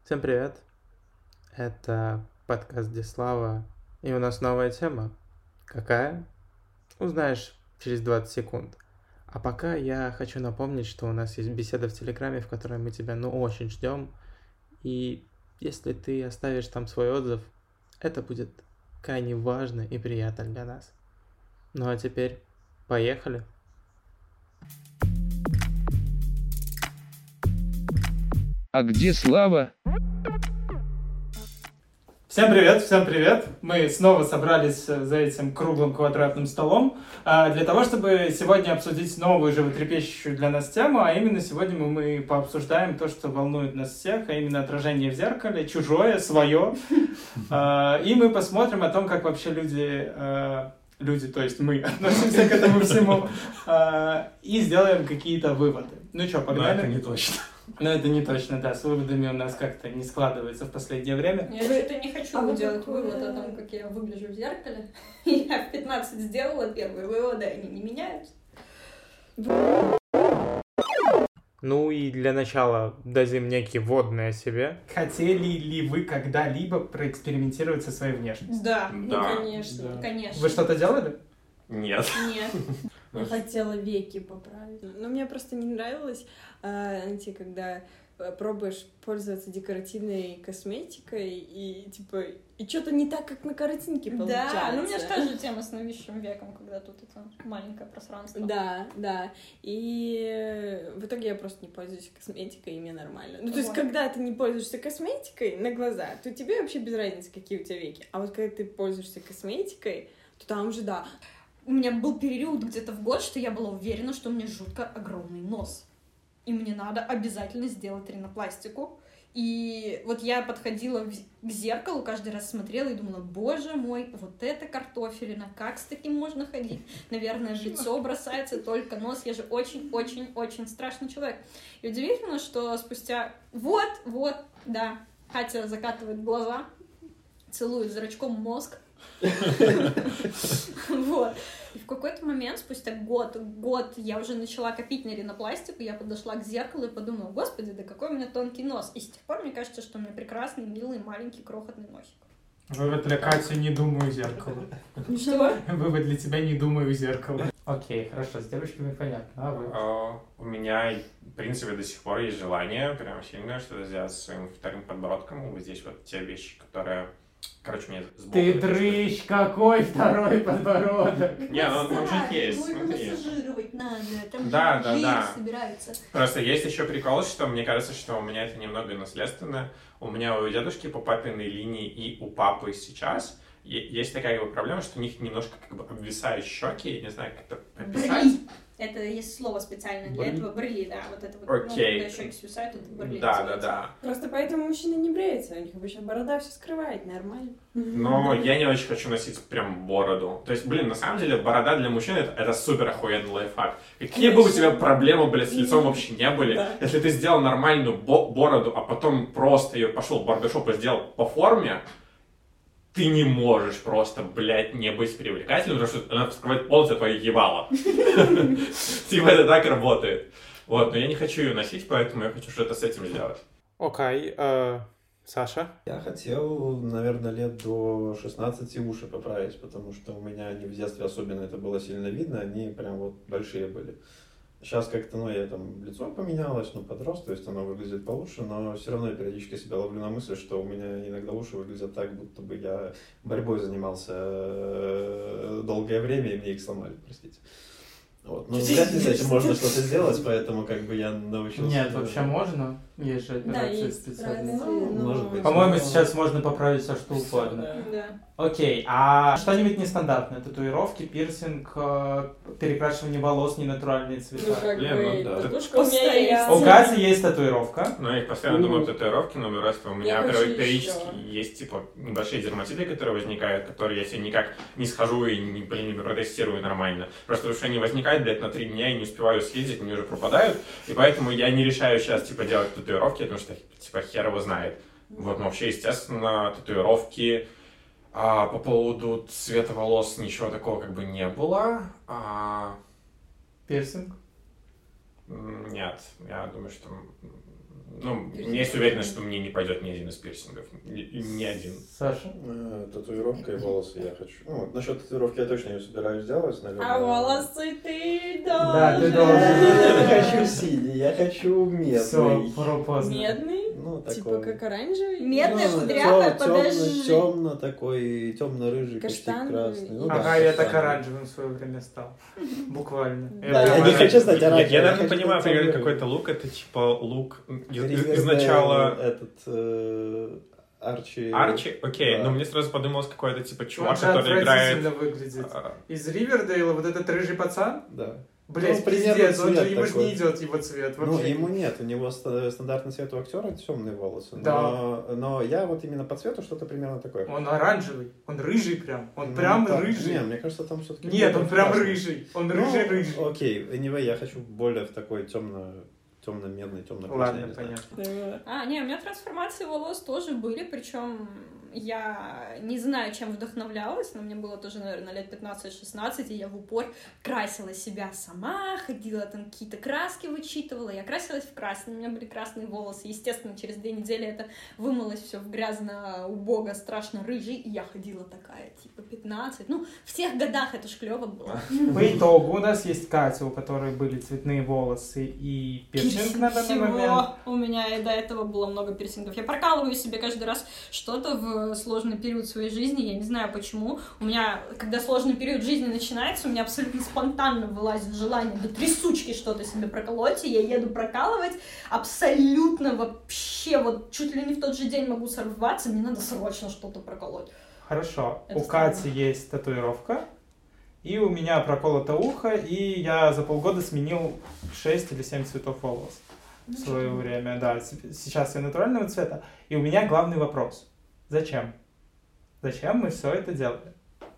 Всем привет! Это подкаст Дислава, и у нас новая тема. Какая? Узнаешь через 20 секунд. А пока я хочу напомнить, что у нас есть беседа в Телеграме, в которой мы тебя очень ждем. И если ты оставишь там свой отзыв, это будет крайне важно и приятно для нас. Ну а теперь поехали! А где Слава? Всем привет! Мы снова собрались за этим круглым квадратным столом для того, чтобы сегодня обсудить новую животрепещущую для нас тему, а именно сегодня мы пообсуждаем то, что волнует нас всех, а именно отражение в зеркале, чужое, свое. И мы посмотрим о том, как вообще люди, то есть мы, относимся к этому всему, и сделаем какие-то выводы. Ну что, погнали? Но это не точно. Но это не точно, да, с выводами у нас как-то не складывается в последнее время. Я что-то не хочу делать вывод о том, как я выгляжу в зеркале. Я в 15 сделала первые выводы, они не меняются. Ну и для начала дадим некие вводные о себе. Хотели ли вы когда-либо проэкспериментировать со своей внешностью? Да, Да. конечно, Да. конечно. Вы что-то делали? Нет. Нет. Я хотела веки поправить. Но мне просто не нравилось, знаете, когда пробуешь пользоваться декоративной косметикой и типа и что-то не так, как на картинке получается. Да, ну у меня же та же тема с нависшим веком, когда тут это маленькое пространство. Да. И в итоге я просто не пользуюсь косметикой, и мне нормально. Ну, то есть, Вот. когда ты не пользуешься косметикой на глаза, то тебе вообще без разницы, какие у тебя веки. А вот когда ты пользуешься косметикой, то там уже да. У меня был период где-то в год, что я была уверена, что у меня жутко огромный нос. И мне надо обязательно сделать ринопластику. И вот я подходила к зеркалу, каждый раз смотрела и думала, боже мой, вот это картофелина, как с таким можно ходить? Наверное, в лицо бросается только нос, я же очень-очень-очень страшный человек. И удивительно, что спустя... Вот, да, Катя закатывает глаза, целует зрачком мозг. Вот. И в какой-то момент, спустя год, я уже начала копить на ринопластику, я подошла к зеркалу и подумала, господи, да какой у меня тонкий нос. И с тех пор мне кажется, что у меня прекрасный, милый, маленький, крохотный носик. Вывод для Кати «не думаю зеркало». Что? Вывод для тебя «не думаю зеркало». Окей, хорошо, с девочками понятно. А вы? У меня, в принципе, до сих пор есть желание прям сильное что-то сделать со своим вторым подбородком. Вот здесь вот те вещи, которые... Короче, мне сбоку... Ты дрыщ, какой второй подбородок? Не, ну он же есть, Его смотри. массажировать надо, там Да, же да, жир да. собирается. Просто есть еще прикол, что мне кажется, что у меня это немного наследственно. У меня у дедушки по папиной линии и у папы сейчас есть такая как бы проблема, что у них немножко как бы обвисают щеки, я не знаю, как это описать. Брыли. Это есть слово специально для Брыли? этого. Брыли, да. Вот это вот, Окей. когда щеки свисают, это брыли. Да. Просто поэтому мужчины не бреются, у них обычно борода все скрывает, нормально. Но я не очень хочу носить прям бороду. То есть, на самом деле, борода для мужчин это супер охуенный лайфхак. Какие бы у тебя проблемы, с лицом вообще не были, Да. если ты сделал нормальную бороду, а потом просто ее пошел в барбершоп и сделал по форме, ты не можешь просто, не быть привлекательным, потому что она скрывает полностью твое ебало. Типа это так работает. Вот, но я не хочу ее носить, поэтому я хочу что-то с этим сделать. Окей, Саша? Я хотел, наверное, лет до 16 уши поправить, потому что у меня они в детстве особенно это было сильно видно, они прям вот большие были. Сейчас как-то, я там лицо поменялось, подрос, то есть оно выглядит получше, но все равно я периодически себя ловлю на мысли, что у меня иногда уши выглядят так, будто бы я борьбой занимался долгое время, и мне их сломали, простите. Вот. Но вряд ли с этим можно что-то сделать, поэтому я научился... Нет, вообще можно. Есть же Да, операции есть специальные. операции, но... Может быть. По-моему, сейчас можно поправить все, что угодно. Да. Окей, а что-нибудь нестандартное? Татуировки, пирсинг, перекрашивание волос, ненатуральные Ну, цвета? как Блин, бы, да. татушка у меня есть. У Кати есть татуировка. Ну, я постоянно думаю о татуировке, но просто у меня Я хочу периодически ещё. есть, небольшие дерматиты, которые возникают, которые я себе никак не схожу и не протестирую нормально. Просто потому что они возникают, на 3 дня, и не успеваю съездить, они уже пропадают, и поэтому я не решаю сейчас, делать татуировки, потому что, хер его знает. Вот, но вообще, естественно, татуировки. По поводу цвета волос ничего такого не было. Пирсинг. Нет, я думаю, что Ну, у меня есть уверенность, что мне не пойдет ни один из пирсингов. Ни один. Саша? Татуировка и волосы я хочу. Ну, насчет татуировки я точно не собираюсь делать, наверное. А волосы ты Да, ты должен. должен. Я не хочу синий, я хочу Все, медный. поздно. Медный? Ну, Типа такой. как оранжевый? Медный, кудрявый, подожди. Темно такой, темно-рыжий, почти Каштановый. красный. Ну, Ага, да, я так каштановый. оранжевым в свое время стал. Буквально. Да, я прямо- не хочу стать оранжевым. Я даже хочу понимаю, стать примерно темным. какой-то лук, это типа лук Ривердэйл, изначала... Этот Арчи. Арчи? Окей, Да. но мне сразу подумалось какой-то типа Он чувак, же который играет... отвратительно выглядит. а, Из Ривердейла вот этот рыжий пацан, Да. блять, Ну, примерно пиздец, он же, цвет ему же такой. не идет его цвет Ну, вообще. ему нет, у него стандартный цвет у актера темные волосы. Да. Но я вот именно по цвету что-то примерно такое. Он оранжевый, он рыжий прям, он Ну, прям так, рыжий. Не, мне кажется, там все-таки... Нет, он прям рыжий, он рыжий-рыжий. Окей, anyway, я хочу более в такой темно-медный, темно-красный. Ладно, понятно. Не, у меня трансформации волос тоже были, причем я не знаю, чем вдохновлялась, но мне было тоже, наверное, лет 15-16, и я в упор красила себя сама, ходила там какие-то краски вычитывала, я красилась в красный, у меня были красные волосы, естественно, через 2 недели это вымылось все в грязно, убого, страшно рыжий, и я ходила такая, типа, 15, ну, в тех годах это ж клёво было. По итогу у нас есть Катя, у которой были цветные волосы и пирсинг на данный момент. Всего у меня и до этого было много пирсингов. Я прокалываю себе каждый раз что-то в сложный период своей жизни, я не знаю почему. У меня, когда сложный период жизни начинается, у меня абсолютно спонтанно вылазит желание до трясучки что-то себе проколоть, и я еду прокалывать абсолютно вообще, вот чуть ли не в тот же день могу сорваться, мне надо срочно что-то проколоть. Хорошо, Это у странно. Кати есть татуировка, и у меня проколото ухо, и я за полгода сменил 6 или 7 цветов волос в свое время. Да, сейчас я натурального цвета. И у меня главный вопрос. Зачем? Зачем мы все это делали?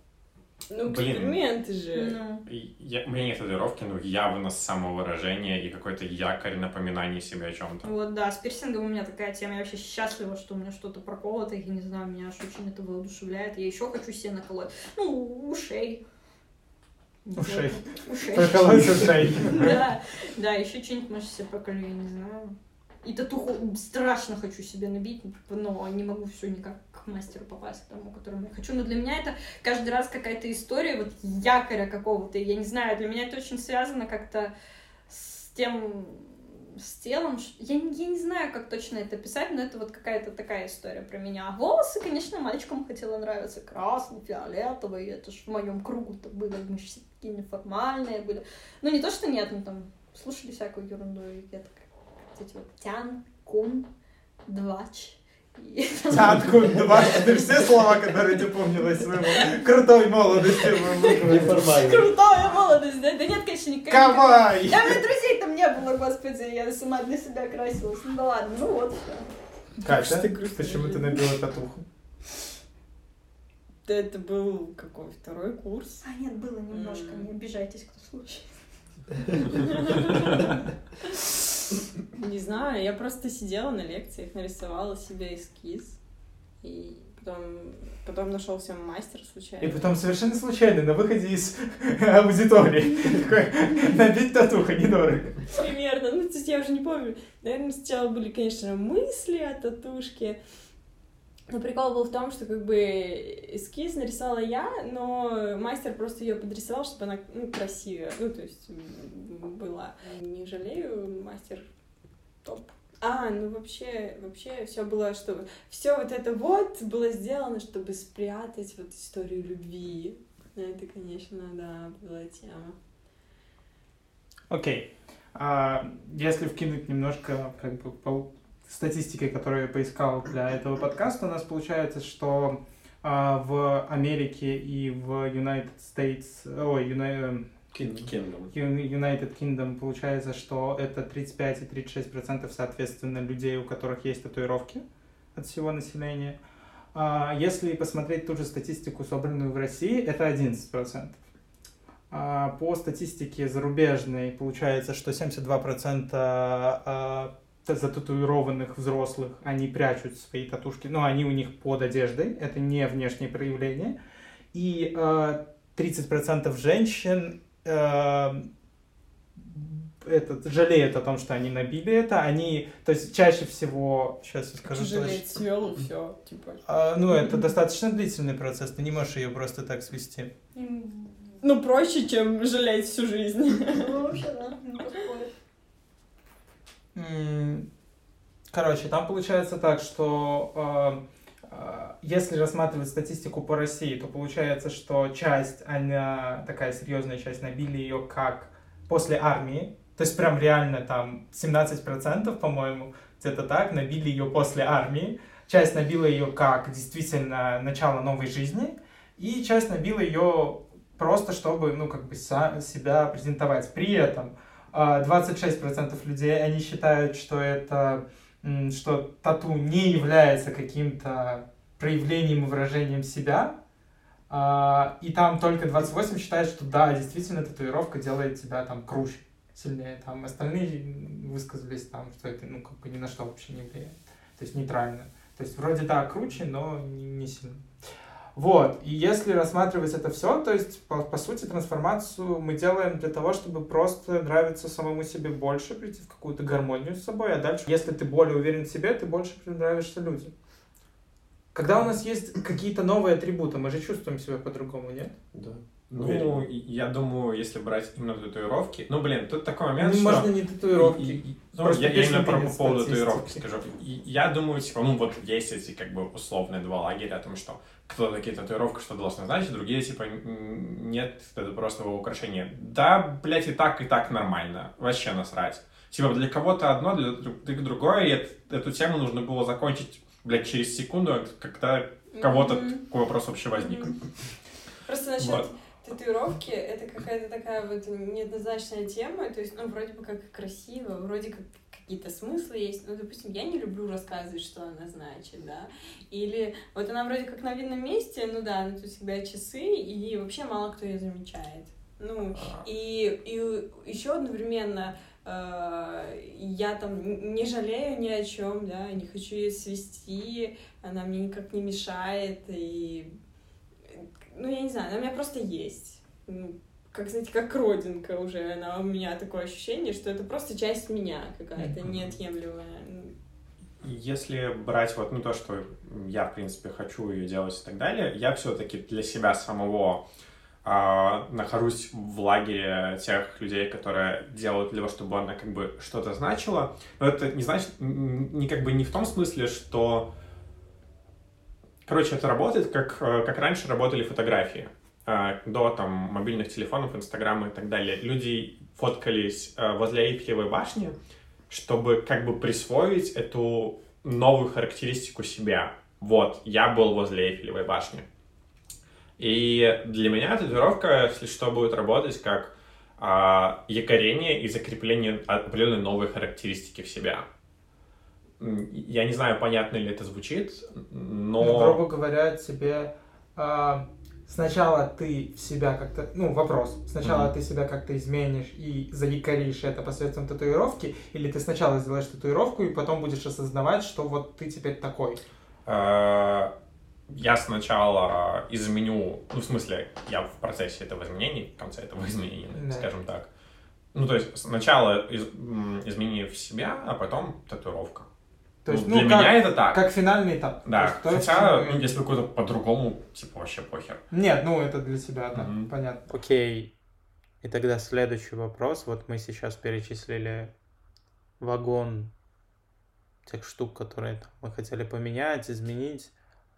Ну, Блин. эксперименты же. Ну, У меня нет татуировки, но явно самовыражение и какой-то якорь напоминание себе о чем-то. вот, да, с пирсингом у меня такая тема, я вообще счастлива, что у меня что-то проколото, я не знаю, меня аж очень это воодушевляет, я еще хочу себе наколоть, ну, ушей. Ушей. Ушей. Проколоть ушей. Да, еще что-нибудь, может, себе проколю, я не знаю. И татуху страшно хочу себе набить, но не могу все никак к мастеру попасть, к тому, которому я хочу. Но для меня это каждый раз какая-то история, вот якоря какого-то. Я не знаю, для меня это очень связано как-то с тем, с телом. Я не знаю, как точно это писать, но это вот какая-то такая история про меня. А волосы, конечно, мальчикам хотела нравиться красный, фиолетовый. Это ж в моем кругу-то было, мы же все такие неформальные были. Ну, не то, что нет, ну там слушали всякую ерунду, и я такая, эти вот Тян, Кун, Двач. Тян, Кун, Двач. Ты все слова, которые ты помнила из своего крутой молодости. Неформально. Крутая молодость, да? Да нет, конечно, никаких. Кавай! Да, у меня друзей там не было, господи, я сама для себя красилась. Ну да ладно, ну вот. Катя, Ты грустная почему ты жизнь. набила татуху? Да это был какой, 2-й курс? А нет, было немножко, не обижайтесь, кто слушает. Не знаю, я просто сидела на лекциях, нарисовала себе эскиз, и потом нашелся мастер случайно. И потом совершенно случайно на выходе из аудитории такой, набить татуху недорого. Примерно, ну, то есть я уже не помню. Наверное, сначала были, конечно, мысли о татушке, но прикол был в том, что как бы эскиз нарисовала я, но мастер просто ее подрисовал, чтобы она, ну, красивее, ну, то есть была. Не жалею, мастер топ. Ну вообще все было, чтобы все вот это вот было сделано, чтобы спрятать вот историю любви. Это, конечно, да, была тема. Окей. Если вкинуть немножко как бы по статистике, которую я поискал для этого подкаста, у нас получается, что в Америке и в United Kingdom получается, что это 35 и 36% соответственно людей, у которых есть татуировки от всего населения. Если посмотреть ту же статистику, собранную в России, это 11%. По статистике зарубежной получается, что 72% зататуированных взрослых, они прячут свои татушки, но они у них под одеждой, это не внешнее проявление. И 30% женщин жалеют о том, что они набили это, они, то есть чаще всего, сейчас я скажу Жалеть свел и все, типа. ну, это достаточно длительный процесс, ты не можешь ее просто так свести. Ну, проще, чем жалеть всю жизнь. Ну, вообще, да, не поспоришь. Короче, там получается так, что если рассматривать статистику по России, то получается, что часть, она такая серьезная часть, набили ее как после армии, то есть прям реально там 17%, по-моему, где-то так, набили ее после армии, часть набила ее как действительно начало новой жизни, и часть набила ее просто чтобы, ну, как бы себя презентовать. При этом 26% людей, они считают, что тату не является каким-то проявлением и выражением себя, и там только 28 считают, что да, действительно, татуировка делает тебя там круче, сильнее. Там остальные высказались там, что это, ну, как бы ни на что вообще не влияет. То есть нейтрально. То есть вроде да, круче, но не сильно. Вот, и если рассматривать это все, то есть, по сути, трансформацию мы делаем для того, чтобы просто нравиться самому себе больше, прийти в какую-то гармонию с собой, а дальше, если ты более уверен в себе, ты больше нравишься людям. Когда у нас есть какие-то новые атрибуты, мы же чувствуем себя по-другому, нет? Да. Ну, я думаю, если брать именно татуировки... Ну, блин, тут такой момент, ну, что... можно не татуировки. Я именно по поводу статистики. татуировки скажу. Я думаю, типа, ну, вот есть эти, как бы, условные два лагеря о том, что кто такие татуировки, что должно значить, другие, типа, нет, это просто украшение. Да, блядь, и так нормально. Вообще насрать. Типа, для кого-то одно, для другое, и эту тему нужно было закончить, блядь, через секунду, когда кого-то такой вопрос вообще возник. Просто насчет татуировки, это какая-то такая вот неоднозначная тема, то есть, ну, вроде бы как красиво, вроде как какие-то смыслы есть, ну, допустим, я не люблю рассказывать, что она значит, да, или вот она вроде как на видном месте, ну да, но тут всегда часы, и вообще мало кто ее замечает, ну, и еще одновременно я там не жалею ни о чем, да, не хочу ее свести, она мне никак не мешает, и ну, я не знаю, она у меня просто есть. Как, знаете, как родинка уже. Она у меня такое ощущение, что это просто часть меня какая-то неотъемлемая. Если брать вот, ну, то, что я, в принципе, хочу ее делать и так далее, я все-таки для себя самого нахожусь в лагере тех людей, которые делают для того, чтобы она как бы что-то значила. Но это не значит, как бы не в том смысле, что... Короче, это работает, как раньше работали фотографии. До там мобильных телефонов, Инстаграма и так далее. Люди фоткались возле Эйфелевой башни, чтобы как бы присвоить эту новую характеристику себя. Вот, я был возле Эйфелевой башни. И для меня татуировка, если что, будет работать как якорение и закрепление определенной новой характеристики в себя. Я не знаю, понятно ли это звучит, но... Ну, грубо говоря, тебе сначала ты себя как-то... Ну, вопрос. Сначала ты себя как-то изменишь и заякоришь это посредством татуировки, или ты сначала сделаешь татуировку и потом будешь осознавать, что вот ты теперь такой? Я сначала изменю... Ну, в смысле, я в процессе этого изменения, в конце этого изменения, скажем так. Ну, то есть сначала изменив себя, а потом татуировка. То есть, для меня это так. Как финальный этап. Да, хотя, если какой-то по-другому, типа, вообще похер. Нет, ну, это для тебя, да, понятно. Окей, и тогда следующий вопрос. Вот мы сейчас перечислили вагон тех штук, которые там, мы хотели поменять, изменить.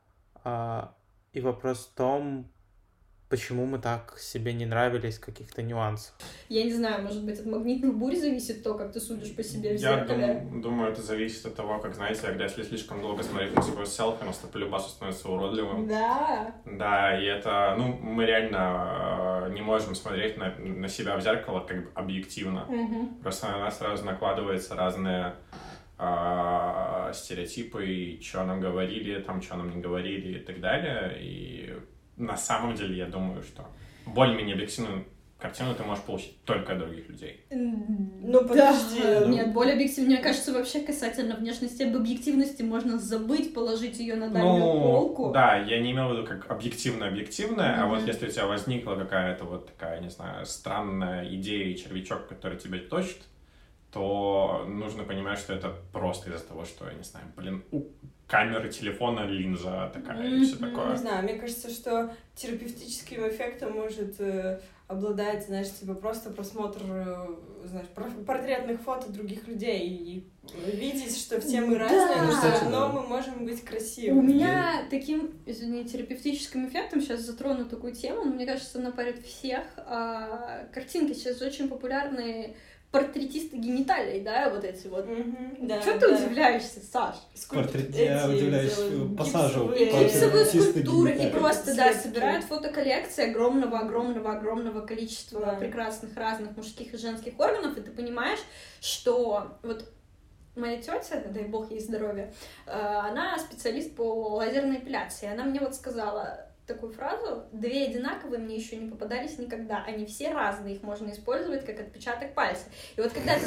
И вопрос в том, почему мы так себе не нравились каких-то нюансов. Я не знаю, может быть, от магнитных бурь зависит то, как ты судишь по себе в зеркале? Я думаю, это зависит от того, как, знаете, когда если слишком долго смотреть на свой селфи, оно по любасу становится уродливым. Да. Да, и это, ну, мы реально не можем смотреть на себя в зеркало как бы объективно. Просто на нас сразу накладываются разные стереотипы, и что нам говорили, там, что нам не говорили и так далее. И на самом деле, я думаю, что более-менее объективную картину ты можешь получить только от других людей. Ну, подожди. Да. Нет, более объективно, мне кажется, вообще касательно внешности, об объективности можно забыть, положить ее на дальнюю полку. Да, я не имел в виду как объективно-объективное, а вот если у тебя возникла какая-то вот такая, не знаю, странная идея и червячок, который тебя точит, то нужно понимать, что это просто из-за того, что, я не знаю, у камеры телефона линза такая и все такое. Не знаю, мне кажется, что терапевтическим эффектом может обладать, знаешь, типа просто просмотр, знаешь, портретных фото других людей и видеть, что все мы разные, но все равно мы можем быть красивыми. У меня таким, извини, терапевтическим эффектом, сейчас затрону такую тему, но мне кажется, она парит всех. Картинки сейчас очень популярны, портретисты гениталий, да, вот эти вот. Что ты удивляешься, Саш? Я удивляюсь пассажу. Гипсовые скульптуры и просто, да, собирают фотоколлекции огромного количества прекрасных разных мужских и женских органов, и ты понимаешь, что вот моя тетя, дай бог ей здоровья, она специалист по лазерной эпиляции. Она мне вот сказала такую фразу: две одинаковые мне еще не попадались никогда, они все разные, их можно использовать как отпечаток пальца. И вот когда ты...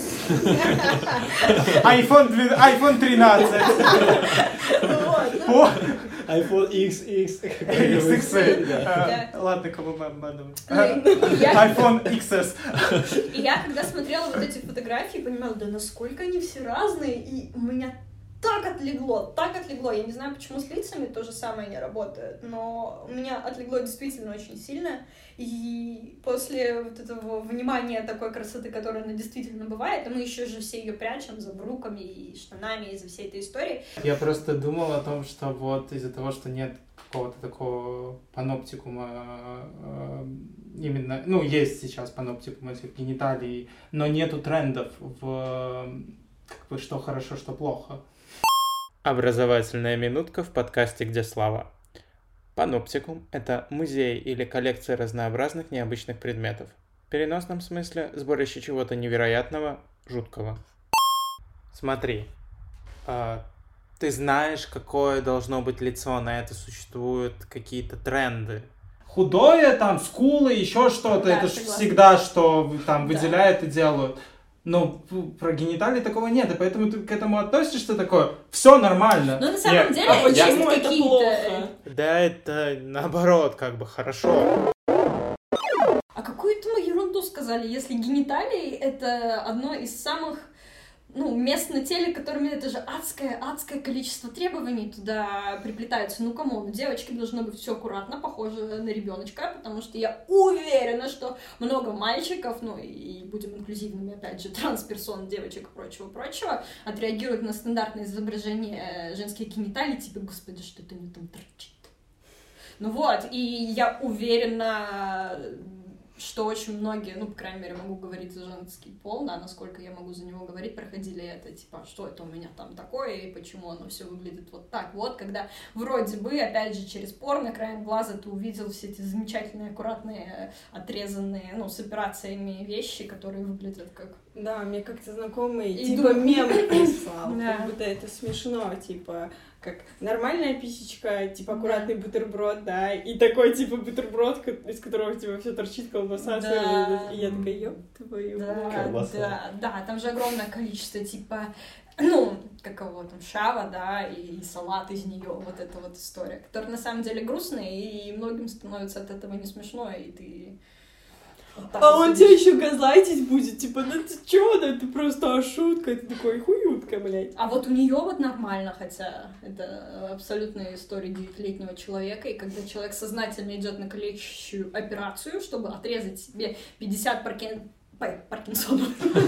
iPhone 13. iPhone XXL. Ладно, кого мы обманываем. iPhone XS. И я, когда смотрела вот эти фотографии, понимала, да насколько они все разные, и у меня так отлегло. Я не знаю, почему с лицами то же самое не работает, но у меня отлегло действительно очень сильно. И после вот этого внимания такой красоты, которая она действительно бывает, а мы еще же все ее прячем за брюками и штанами из-за всей этой истории. Я просто думал о том, что вот из-за того, что нет какого-то такого паноптикума, именно, ну, есть сейчас паноптикум этих гениталий, но нету трендов в как бы что хорошо, что плохо. Образовательная минутка в подкасте «Где слава?». Паноптикум – это музей или коллекция разнообразных необычных предметов. В переносном смысле – сборище чего-то невероятного, жуткого. Смотри, ты знаешь, какое должно быть лицо, на это существуют какие-то тренды. Худое, там, скулы, еще что-то, Да, это же согласна. всегда, что там выделяют и делают. Но про гениталии такого нет, и поэтому ты к этому относишься такое, все нормально. Но на самом деле а есть почему это какие-то... плохо? Да, это наоборот, как бы хорошо. А какую-то мы ерунду сказали, если гениталии — это одно из самых, мест на теле, которыми это же адское количество требований туда приплетается. Ну, камон, у девочки должно быть все аккуратно, похоже на ребеночка, потому что я уверена, что много мальчиков, и будем инклюзивными, опять же, трансперсон, девочек и прочего, отреагируют на стандартное изображение женских гениталий, типа, господи, что это не там торчит. Ну вот, и я уверена, что очень многие, по крайней мере, могу говорить за женский пол, да, насколько я могу за него говорить, проходили это, типа, что это у меня там такое, и почему оно все выглядит вот так вот, когда вроде бы, опять же, через порно, краем глаза ты увидел все эти замечательные, аккуратные, отрезанные, с операциями вещи, которые выглядят как... Да, мне как-то знакомый, И типа, думаю- мем прислал, Да. как будто это смешно, типа, как нормальная писечка, типа, аккуратный бутерброд, да, и такой, типа, бутерброд, из которого, типа, все торчит, колбаса, Да. и я такая, ёб твою мать. Колбаса. Да, там же огромное количество, типа, какого там, шава, да, и салат из нее, вот эта вот история, которая на самом деле грустная, и многим становится от этого не смешно, и ты... вот так А вот он сидишь. тебя еще газлайтить будет, типа, да ты чё, да это просто шутка, ты такой, хуютка, блядь. А вот у нее вот нормально, хотя это абсолютная история 9-летнего человека, и когда человек сознательно идет на калечащую операцию, чтобы отрезать себе 50 Паркинсонов.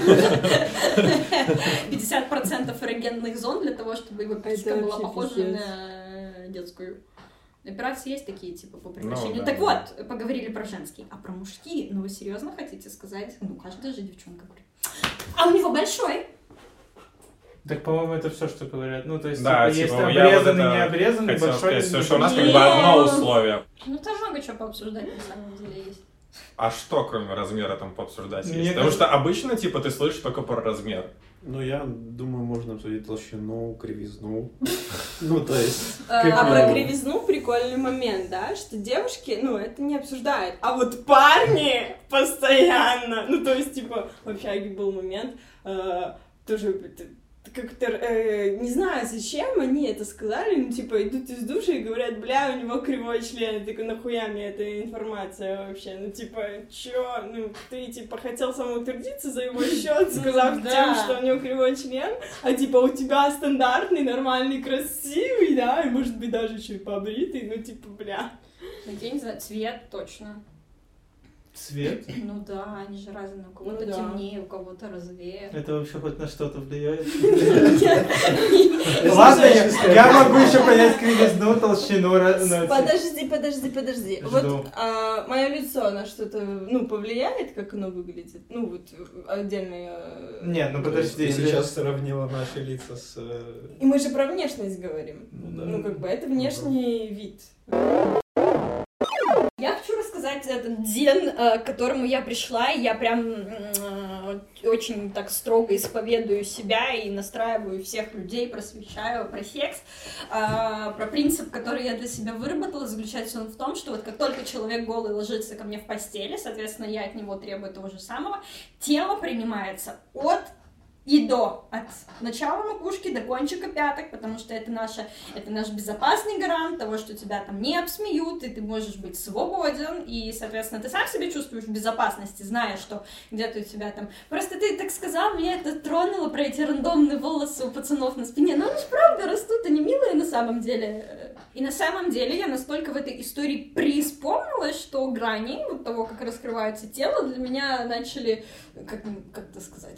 50% эрогенных зон для того, чтобы его писька была вообще похожа пиздец. на детскую. Операции есть такие, типа, по прекращению. Ну, да. Так вот, поговорили про женские. А про мужские? Вы серьезно хотите сказать? Каждая же девчонка говорит. А у него большой. Так, по-моему, это все, что говорят. Ну, то есть, Да, есть типа, я вот обрезанный, это не обрезанный, хотел большой. сказать, что у нас как Нет. бы одно условие. Там много чего пообсуждать на самом деле есть. А что, кроме размера, там пообсуждать Мне есть? Потому кажется- что обычно, типа, ты слышишь только про размер. Ну, я думаю, можно обсудить толщину, кривизну. Ну, то есть... А как про минимум. кривизну прикольный момент, да, что девушки, это не обсуждают, а вот парни постоянно, то есть, типа, в общаге был момент, тоже как-то, не знаю, зачем они это сказали, ну, типа, идут из душа и говорят, бля, у него кривой член, я такой, нахуя мне эта информация вообще, ну, типа, чё, ну, ты, типа, хотел самоутвердиться за его счет, сказав тем, что у него кривой член, а, типа, у тебя стандартный, нормальный, красивый, да, и, может быть, даже чуть побритый, ну, типа, бля. Я не знаю, цвет точно. Цвет? Ну да, они же разные, у кого-то темнее, у кого-то розовее. Это вообще хоть на что-то влияет? Подожди, Ладно, я могу еще понять кривизну, толщину. подожди. Вот мое лицо на что-то, ну, повлияет, как оно выглядит? Ну, вот отдельно. Нет, ну Ты подожди. сейчас сравнила наши лица с... И мы же про внешность говорим. Ну, да. Ну, как бы, это внешний вид. Я хочу рассказать этот день, к которому я пришла, и я прям очень так строго исповедую себя и настраиваю всех людей, просвещаю про секс. Про принцип, который я для себя выработала, заключается он в том, что вот как только человек голый ложится ко мне в постели, соответственно, я от него требую того же самого, тело принимается от и до, от начала макушки до кончика пяток, потому что это наш безопасный гарант того, что тебя там не обсмеют, и ты можешь быть свободен, и, соответственно, ты сам себя чувствуешь в безопасности, зная, что где-то у тебя там... Просто ты так сказал, меня это тронуло про эти рандомные волосы у пацанов на спине, но они же правда растут, они милые на самом деле. И на самом деле я настолько в этой истории преисполнилась, что грани вот того, как раскрывается тело, для меня начали, как-то сказать...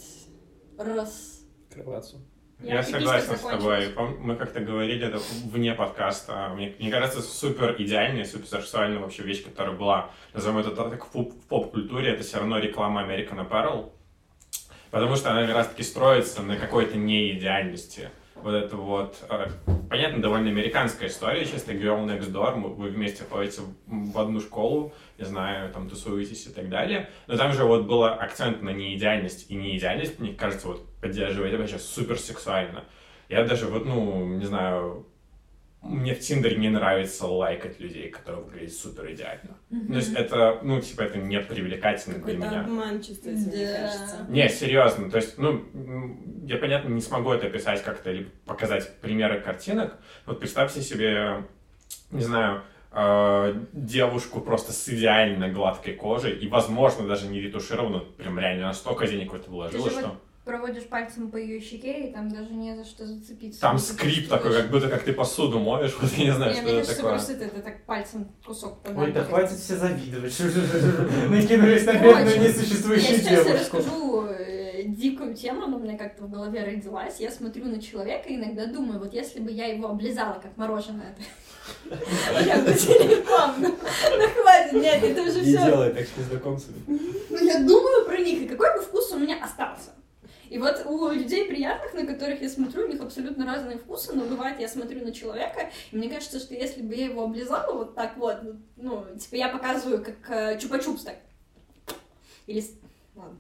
Раскрываться. Я согласен с тобой. Мы как-то говорили это вне подкаста. Мне кажется, супер идеальная, супер сексуальная вообще вещь, которая была, назовем это так, в поп-культуре, это все равно реклама American Apparel. Потому что она как раз-таки строится на какой-то неидеальности. Вот это вот, понятно, довольно американская история, чисто Girl Next Door, вы вместе ходите в одну школу, не знаю, там тусуетесь и так далее, но там же вот был акцент на неидеальность, и неидеальность, мне кажется, вот поддерживает это сейчас супер сексуально. Я даже вот, ну, не знаю, мне в Тиндере не нравится лайкать людей, которые выглядят супер идеально. То есть это, ну, типа, это не привлекательно для меня. Какой-то обман чувствуется, мне кажется. Не, серьезно, то есть, ну, я, понятно, не смогу это описать как-то или показать примеры картинок. Вот представьте себе, не знаю, девушку просто с идеально гладкой кожей и, возможно, даже не ретушированную, прям реально настолько денег в это вложила, что... Проводишь пальцем по ее щеке, и там даже не за что зацепиться. Там скрип такой, как будто как ты посуду моешь, вот я не знаю, что это такое. Мне кажется, это так пальцем кусок подать. Ой, да хватит все завидовать. Накинулись на бедную несуществующую девушку. Я сейчас расскажу дикую тему, но у меня как-то в голове родилась. Я смотрю на человека и иногда думаю, вот если бы я его облизала, как мороженое, я бы рекламно. Ну хватит, нет, это уже все. Не делай так с незнакомцами. Ну я думаю про них, и какой бы вкус у меня остался. И вот у людей приятных, на которых я смотрю, у них абсолютно разные вкусы, но бывает, я смотрю на человека, и мне кажется, что если бы я его облизала вот так вот, ну, типа я показываю как чупа-чупс так. Или... Ладно.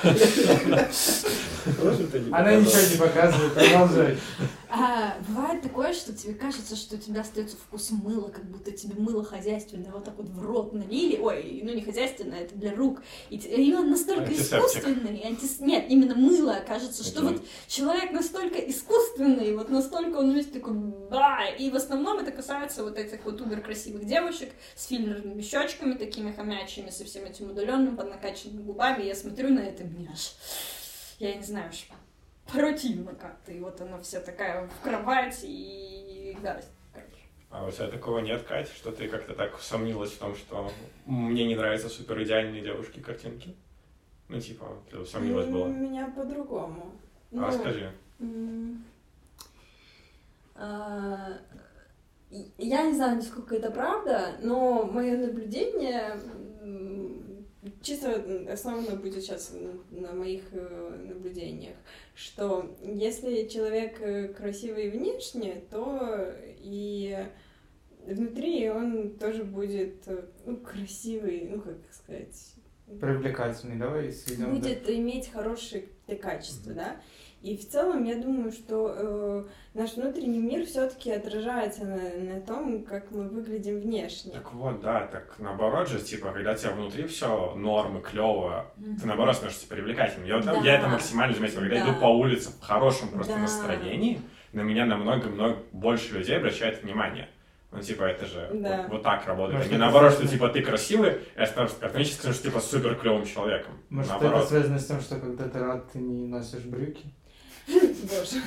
Она ничего не показывает, продолжай. Бывает такое, что тебе кажется, что у тебя остается вкус мыла, как будто тебе мыло хозяйственное вот так вот в рот налили. Ой, ну не хозяйственное, это для рук. И он настолько искусственный. Нет, именно мыло. Кажется, что вот человек настолько искусственный, вот настолько он весь такой... И в основном это касается вот этих вот убер-красивых девушек с филлерными щечками, такими хомячими, со всем этим удаленным, поднакачанными губами. Я смотрю на это, мне аж... Я не знаю, что... противно как-то, и вот она вся такая в кровати и гадость, короче. А у тебя такого нет, Кать, что ты как-то так сомнилась в том, что мне не нравятся супер идеальные девушки картинки? Ну, типа, ты сомнилась была. У меня по-другому. Расскажи. Я не знаю, насколько это правда, но мое наблюдение чисто основано будет сейчас на моих наблюдениях, что если человек красивый внешне, то и внутри он тоже будет, ну, красивый, ну, как сказать... Привлекательный, давай сведем. Будет иметь хорошие качества, да? И в целом я думаю, что наш внутренний мир все-таки отражается на том, как мы выглядим внешне. Так вот, да, так наоборот же, типа, когда у тебя внутри все нормы, клево, ты наоборот становишься привлекательным. Я это максимально заметил, когда иду по улице в хорошем просто настроении, на меня намного-много больше людей обращает внимание. Ну, типа, это же вот так работает. Может, не наоборот, что, типа, ты красивый, я автоматически становишься, типа, супер клевым человеком. Может, наоборот. это связано с тем, что когда ты рад, ты не носишь брюки? Боже.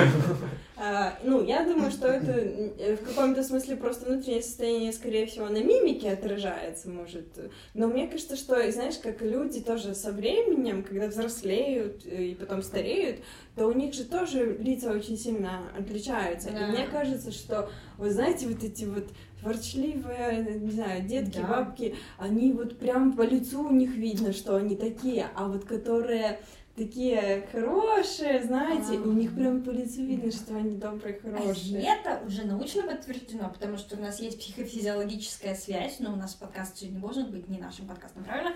Я думаю, что это в каком-то смысле просто внутреннее состояние, скорее всего, на мимике отражается, может. Но мне кажется, что, знаешь, как люди тоже со временем, когда взрослеют и потом стареют, то у них же тоже лица очень сильно отличаются. Да. И мне кажется, что, вы знаете, вот эти вот ворчливые, не знаю, детки, бабки, они вот прям по лицу у них видно, что они такие, а вот которые такие хорошие, знаете, и у них прям по лицу видно, что они добрые, хорошие. Это уже научно подтверждено, потому что у нас есть психофизиологическая связь, но у нас подкаст же не может быть не нашим подкастом, правильно?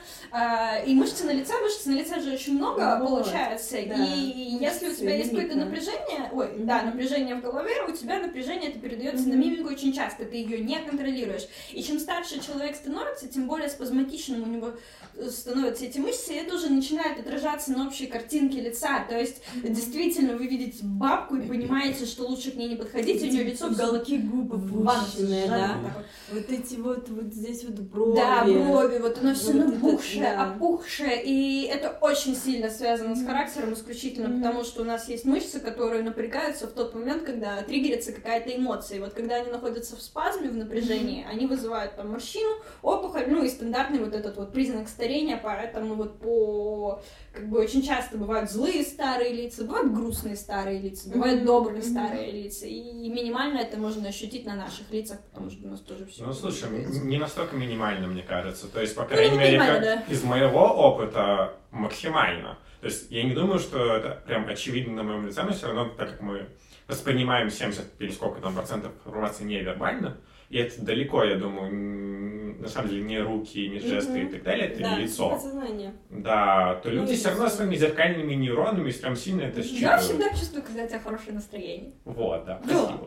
И мышцы на лице же очень много получается, да. И если у тебя есть какое-то напряжение в голове, у тебя напряжение это передается на мимику очень часто, ты ее не контролируешь. И чем старше человек становится, тем более спазматичным у него становятся эти мышцы, и это уже начинает отражаться на общей картинке лица. То есть, действительно, вы видите бабку и понимаете, что лучше к ней не подходить, у нее лицо уголки губ опущенные, да? Вот эти вот здесь вот брови. Да, брови, вот оно все набухшее, опухшее, и это очень сильно связано с характером исключительно, потому что у нас есть мышцы, которые напрягаются в тот момент, когда триггерится какая-то эмоция. И вот когда они находятся в спазме, в напряжении, они вызывают там морщину, опухоль, и стандартный вот этот вот признак старения, поэтому вот очень часто бывают злые старые лица, бывают грустные старые лица, бывают добрые старые лица, и минимально это можно ощутить на наших лицах, потому что у нас тоже все. Ну, слушай, не настолько минимально, мне кажется, то есть, по крайней мере, из моего опыта максимально. То есть, я не думаю, что это прям очевидно на моем лице, но все равно, так как мы воспринимаем 70 или сколько там процентов информации невербально, и это далеко, я думаю, на самом деле не руки, не жесты и так далее, это не лицо. Подсознание. Да, то люди все равно своими зеркальными нейронами прям сильно это считывают. Я всегда чувствую, когда у тебя хорошее настроение. Вот, да, спасибо.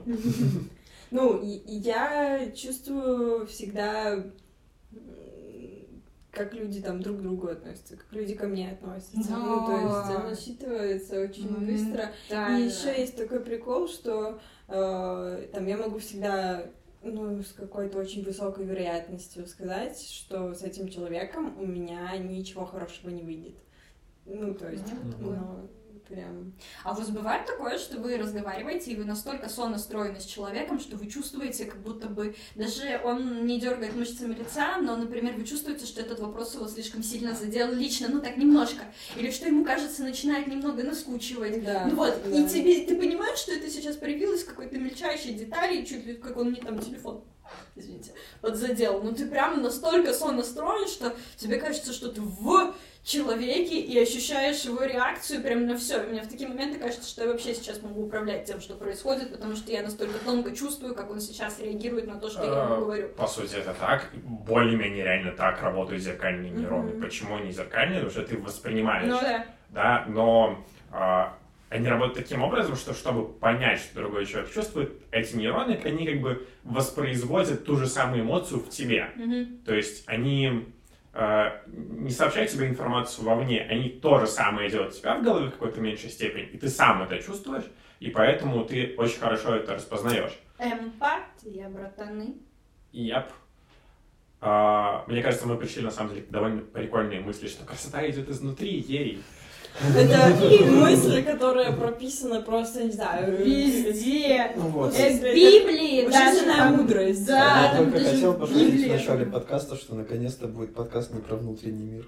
Я чувствую всегда, как люди там друг к другу относятся, как люди ко мне относятся. То есть оно считывается очень быстро. И еще есть такой прикол, что я могу всегда с какой-то очень высокой вероятностью сказать, что с этим человеком у меня ничего хорошего не выйдет. Прям... А у вас бывает такое, что вы разговариваете, и вы настолько сонастроены с человеком, что вы чувствуете, как будто бы даже он не дергает мышцами лица, но, например, вы чувствуете, что этот вопрос его слишком сильно задел лично, так немножко, или что ему, кажется, начинает немного наскучивать. Да, и ты понимаешь, что это сейчас проявилось какой-то мельчайшей детали, чуть ли как он мне там телефон, извините, подзадел, но ты прям настолько сонастроен, что тебе кажется, что ты в человеке и ощущаешь его реакцию прям на все. Мне в такие моменты кажется, что я вообще сейчас могу управлять тем, что происходит, потому что я настолько тонко чувствую, как он сейчас реагирует на то, что я ему говорю. По сути, это так. Более-менее реально так работают зеркальные нейроны. Почему они зеркальные? Потому что ты воспринимаешь. Да, но они работают таким образом, что чтобы понять, что другой человек чувствует, эти нейроны, они как бы воспроизводят ту же самую эмоцию в тебе. То есть они не сообщают тебе информацию вовне, они то же самое делают у тебя в голове в какой-то меньшей степени, и ты сам это чувствуешь, и поэтому ты очень хорошо это распознаешь. Эмпатия, братаны. Яп. Мне кажется, мы пришли, на самом деле, к довольно прикольные мысли, что красота идет изнутри, ей. Это мысль, которая прописана просто, не знаю, везде. Вот. В Библии даже жизненная мудрость. Да, я только хотел пошутить в начале подкаста, что наконец-то будет подкаст не про внутренний мир.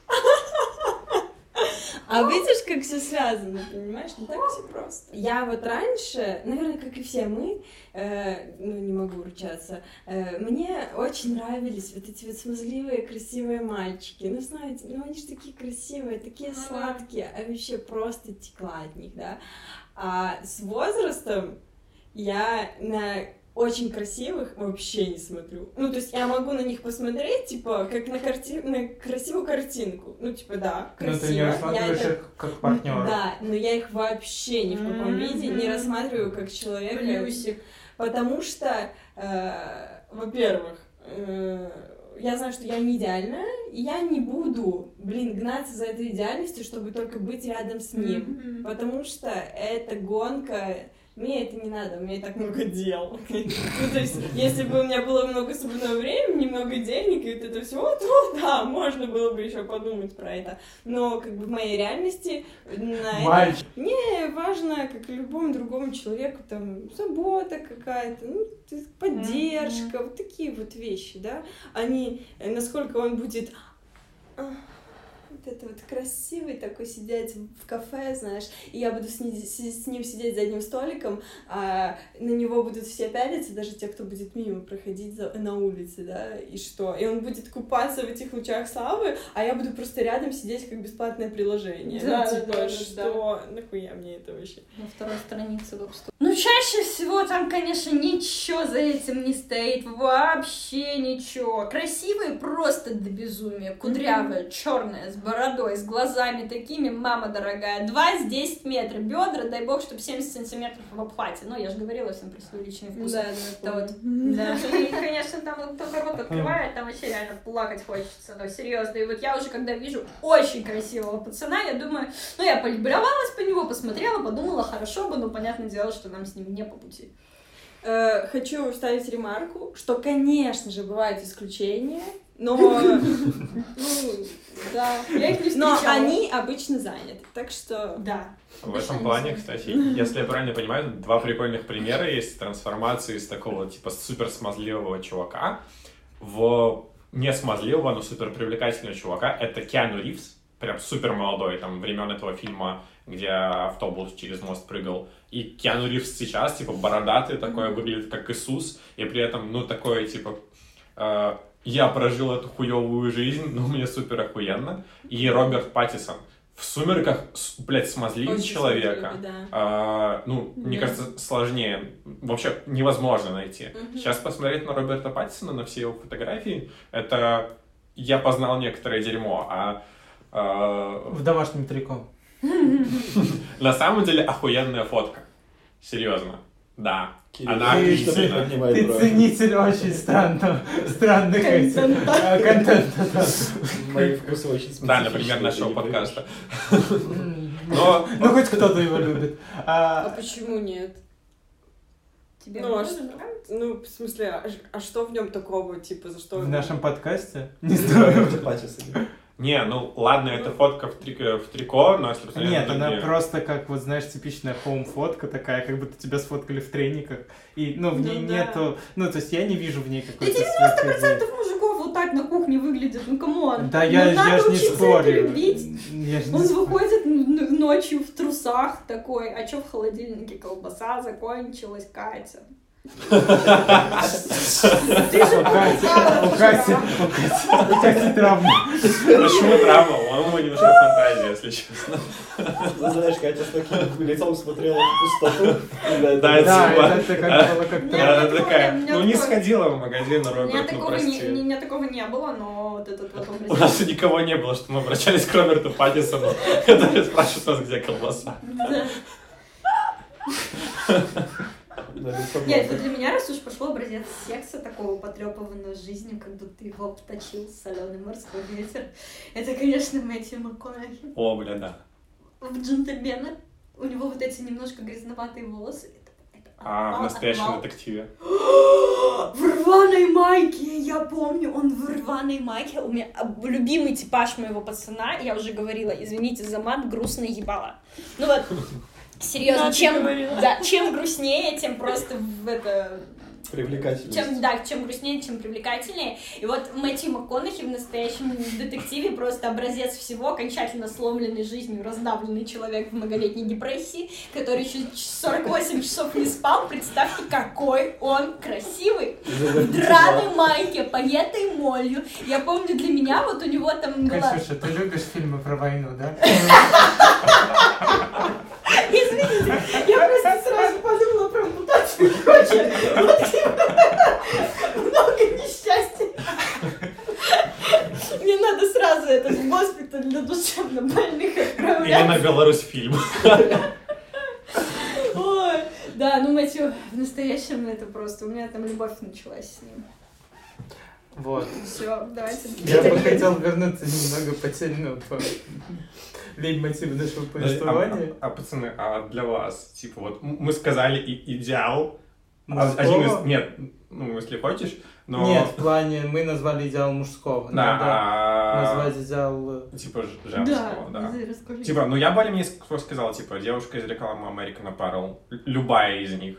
А видишь, как все связано, понимаешь? Не так все просто. Я вот раньше, наверное, как и все мы, не могу ручаться, мне очень нравились вот эти вот смазливые, красивые мальчики. Знаете, они же такие красивые, такие сладкие, а вообще просто текла от них, да. А с возрастом я на очень красивых вообще не смотрю. Ну, то есть я могу на них посмотреть, типа, как на красивую картинку. Ну, типа, да, красиво. Но ты не рассматриваешь их как партнера. Да, но я их вообще ни в каком виде не рассматриваю как человека. Плюсик. Потому что, во-первых, я знаю, что я не идеальная, и я не буду, гнаться за этой идеальностью, чтобы только быть рядом с ним. Потому что эта гонка... Мне это не надо, у меня и так много дел. Ну, то есть, если бы у меня было много свободного времени, много денег и вот это все, то да, можно было бы еще подумать про это. Но как бы в моей реальности на это... Мне важно, как и любому другому человеку, там, забота какая-то, ну, поддержка, вот такие вот вещи, да. Они, насколько он будет... Вот это вот красивый такой сидеть в кафе, знаешь, и я буду с ним сидеть за одним столиком, а на него будут все пялиться, даже те, кто будет мимо проходить на улице, да, и что? И он будет купаться в этих лучах славы, а я буду просто рядом сидеть как бесплатное приложение. Да, типа, что? Нахуя мне это вообще? На второй странице веб-стор. Ну, чаще всего там, конечно, ничего за этим не стоит, вообще ничего. Красивые просто до безумия, кудрявая, черная, с бородой, с глазами такими, мама дорогая, 2 с 10 метров, бедра, дай бог, чтобы 70 сантиметров в обхвате. Ну, я же говорила всем про свой личный вкус. Да, вот. Да. И, конечно, там вот только рот открывает, там вообще реально плакать хочется, но серьезно. И вот я уже, когда вижу очень красивого пацана, я думаю, ну, я полюбовалась по него, посмотрела, подумала, хорошо бы, но понятное дело, что нам с ним не по пути. Хочу вставить ремарку, что, конечно же, бывают исключения, но, да, я их не встречала. Но они обычно заняты, так что... Да. В этом плане, кстати, если я правильно понимаю, 2 прикольных примера есть трансформации из такого, типа, супер смазливого чувака в не смазливого, но супер привлекательного чувака. Это Киану Ривз, прям супер молодой, там, времен этого фильма, где автобус через мост прыгал. И Киану Ривз сейчас, типа, бородатый, такой, выглядит как Иисус, и при этом, ну, такой, типа, я прожил эту хуёвую жизнь, но мне супер охуенно. И Роберт Паттинсон в «Сумерках», блядь, смазливее человека. Да. Мне кажется, сложнее. Вообще невозможно найти. Сейчас посмотреть на Роберта Паттинсона, на все его фотографии, это я познал некоторое дерьмо, В домашнем трико. на самом деле охуенная фотка. Серьезно. Да. Она Ты отличная. ценитель очень странных контента. Мои вкусы очень специфичные. Да, например, нашего подкаста. Ну, хоть кто-то его любит. А почему нет? Тебе Ну, тоже нравится? Ну, в смысле, а что в нем такого, типа, за что? В нашем подкасте? Не знаю. Не, ну ладно, это фотка в трико, но если посмотреть Нет, на она другие- просто как, вот знаешь, типичная хоум-фотка такая, как будто тебя сфоткали в трениках. И, ну, в ней нету... Ну, то есть я не вижу в ней какой-то... 90% мужиков вот так на кухне выглядят, ну, камон. Да, я же не спорю. Он выходит ночью в трусах такой, а чё в холодильнике? Колбаса закончилась, Катя. Ты же У Кати травма. Почему травма? Он немножко фантазия, если честно. Ну, знаешь, Катя с таким лицом смотрела в пустоту. Да, это как было как-то... Она такая, ну не сходила в магазин, У меня Роберт, ну прости. такого не было, но вот этот вот У образ. нас никого не было, что мы обращались к Роберту Паттинсону, который спрашивает нас, где колбаса. Нет, вот для меня, раз уж пошел образец секса такого потрепанного жизнью, как будто его обточил соленый морской ветер, это, конечно, Мэтью МакКонахи. О, бля, да. В «Джентльменах» у него вот эти немножко грязноватые волосы. А в «Настоящем детективе». В рваной майке, я помню, он в рваной майке. У меня любимый типаж моего пацана, я уже говорила, извините за мат, грустное ебало. Ну вот, серьезно, чем грустнее, тем просто в это... Привлекательность. Чем грустнее, тем привлекательнее. И вот Мэтью МакКонахи в «Настоящем детективе» просто образец всего, окончательно сломленный жизнью, раздавленный человек в многолетней депрессии, который еще 48 часов не спал. Представьте, какой он красивый! В драной майке, поетой молью. Я помню, для меня вот у него там была... Катюша, ты любишь фильмы про войну, да? Извините, я просто сразу подумала про ампутацию. Короче, много несчастья. Мне надо сразу это в госпиталь для душевнобольных Или отправлять. на Беларусь фильм. Ой, да, ну Матью, в настоящем это просто, у меня там любовь началась с ним. Вот. Все, давайте. Я бы хотел вернуться немного потерянно по лейтмотиву нашего повествования. Пацаны, а для вас, типа, вот мы сказали идеал. Мужского? Один из... Нет, ну, если хочешь, но... Нет, в плане мы назвали идеал мужского. Надо Да, назвать идеал... типа женского, да. Расскажи. Типа, ну я более-менее сказал, типа, девушка из рекламы American Apparel. Любая из них.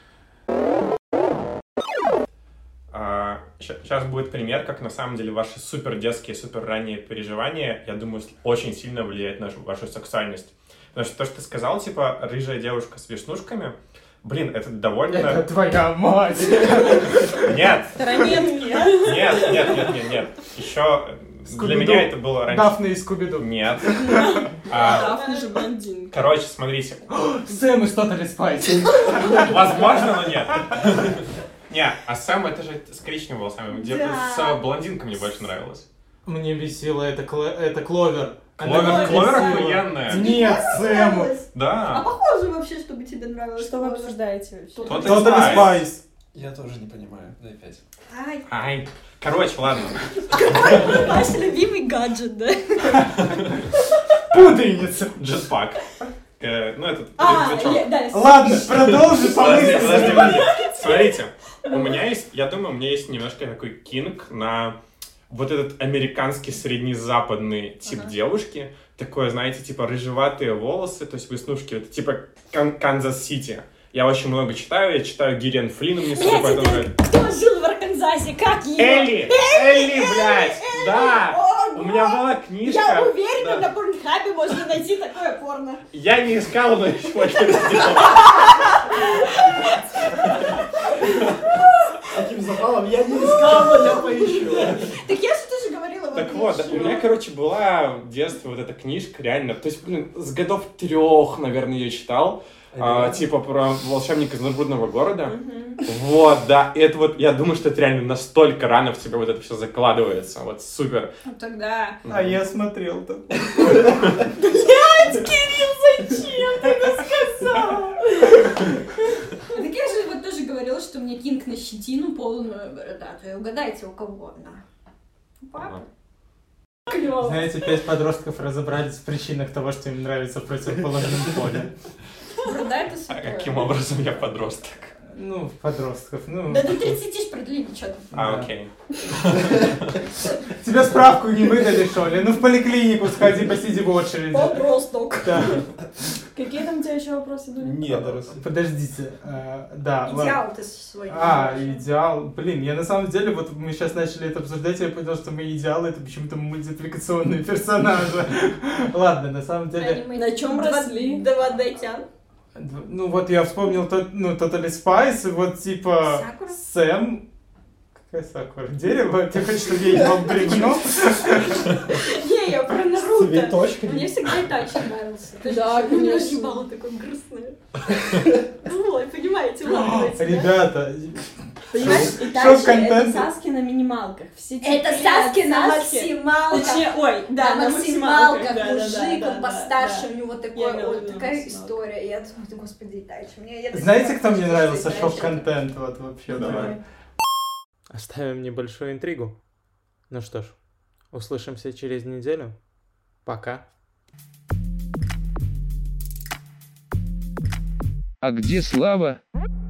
Сейчас будет пример, как на самом деле ваши супер детские, супер ранние переживания, я думаю, очень сильно влияют на вашу сексуальность. Потому что то, что ты сказал, типа, рыжая девушка с вишнушками, блин, это довольно... Это твоя мать! Нет! Тараненки. Нет. Еще для меня это было раньше. Дафна из Скуби-Ду. Нет. Дафна же блондинка. Короче, смотрите. Сэм из Totally Spice. Возможно, но нет. Не, а Сэм это же с коричневыми волосами. С блондинкой мне больше нравилось. Мне бесило это Кловер. Кловер охуенная. Нет, Сэм. А Да. похоже вообще, чтобы тебе нравилось. Что вы обсуждаете вообще? Totally Spice. Я тоже не понимаю. Дай 5. Ай. Короче, ладно. Ваш любимый гаджет, да? Пудреница. Джетпак. Ну, этот... Да. Ладно, продолжи Подожди, помыслить. Смотрите, у меня есть, я думаю, у меня есть немножко такой кинг на вот этот американский среднезападный тип девушки. Такое, знаете, типа рыжеватые волосы, то есть веснушки, это типа Канзас-Сити. Я очень много читаю, я читаю Гиллиан Флинн, мне супер поэтому нравится. Кто жил в Арканзасе? Как его? Элли, блядь, да! У меня была книжка. Я уверена, да. на Порнхабе можно найти такое порно. Я не искал, но еще это сделал. Таким запалом я не искал, но я поищу. Так я же тоже говорила. Так вот, еще. у меня, короче, была в детстве вот эта книжка, реально, то есть, блин, с годов 3, наверное, ее читал, типа про волшебника изумрудного города. Вот, да, и это вот, я думаю, что это реально настолько рано в тебя вот это все закладывается, вот супер. Ну тогда. А я смотрел там. Кирилл, зачем ты это сказал? Так я же вот тоже говорила, что мне кинг на щетину полную бородатую. Угадайте, у кого она? У папы. Клёво. Знаете, 5 подростков разобрались в причинах того, что им нравится в противоположном поле. Борода это А святое. каким образом я подросток? Ну, подростков, ну... Да до 30 ж продлили что-то. Да. Окей. Тебе справку не выдали, что ли? Ну, в поликлинику сходи, посиди в очереди. Подросток. Да. Какие там у тебя еще вопросы были? Нет, Подождите. Да, ладно. Идеал ты свой. Идеал. Блин, я на самом деле, вот мы сейчас начали это обсуждать, я понял, что мои идеалы это почему-то мультипликационные персонажи. Ладно, на самом деле... На чем росли? Давадайтян. Ну вот я вспомнил Totally Spice, и вот типа Сакура? Сэм. Какая Сакура? Дерево? Ты хочешь, чтобы я ебал бревно? Не, я про Наруто. цветочками. Мне всегда это очень нравился. Да, конечно. Ебало такое грустное. Ну, ой, понимаете, ладно. Ребята, Понимаешь, Шоу Итачи это контент. Саски на минималках. Все Это теперь Саски на Саски. максималках. Точнее, ой, Да, на максималках, да, мужик, да, он постарше, да. у него Я такой, имела в вот виду такая максималка. история. И я думаю, господи, Итачи. знаете, кто мне нравился шок-контент вот вообще? Давай. Оставим небольшую интригу. Ну что ж, услышимся через неделю. Пока. А где Слава?